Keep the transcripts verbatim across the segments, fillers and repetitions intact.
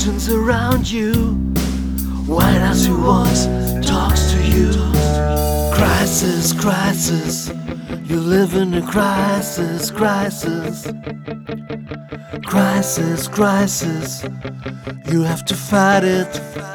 solutions around you. Why does your voice talks to you? Crisis, crisis, you live in a crisis, crisis. Crisis, crisis, you have to fight it.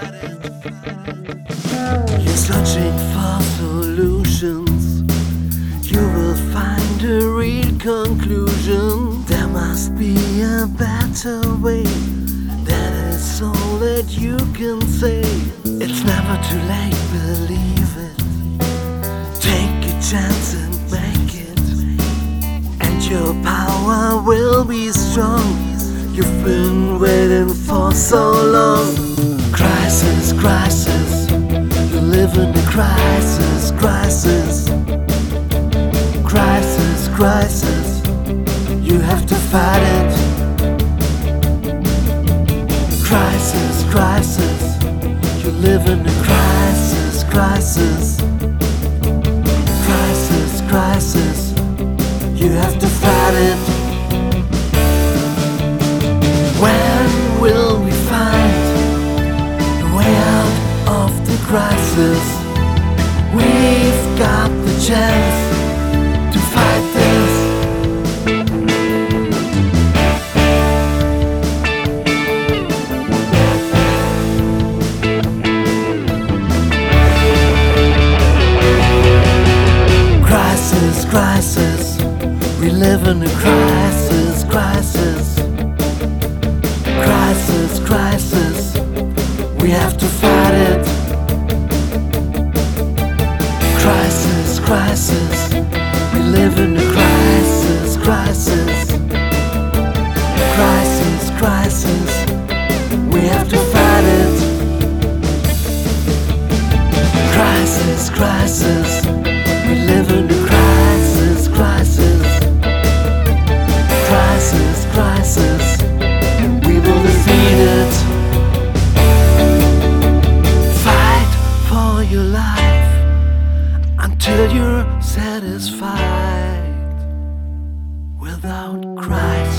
You're searching for solutions, you will find a real conclusion. There must be a better way, that is all that you can say. It's never too late, believe it. Take a chance and make it, and your power will be strong. You've been waiting for so long. Crisis, crisis, you live in a crisis, crisis. Crisis, crisis, you have to fight it. Crisis, crisis, you live in a crisis, crisis. Crisis, crisis, you have to fight it. When will we find a way out of the crisis? We've got the chance to fight this. Crisis, crisis, we live in a crisis, crisis. Crisis, crisis, we have to fight it. Crisis, crisis, we live in a crisis, crisis. Crisis, crisis, we have to fight it. Crisis, crisis, we live in a crisis, crisis. Crisis, crisis, we will defeat it. Fight for your life until you're satisfied. Without crisis.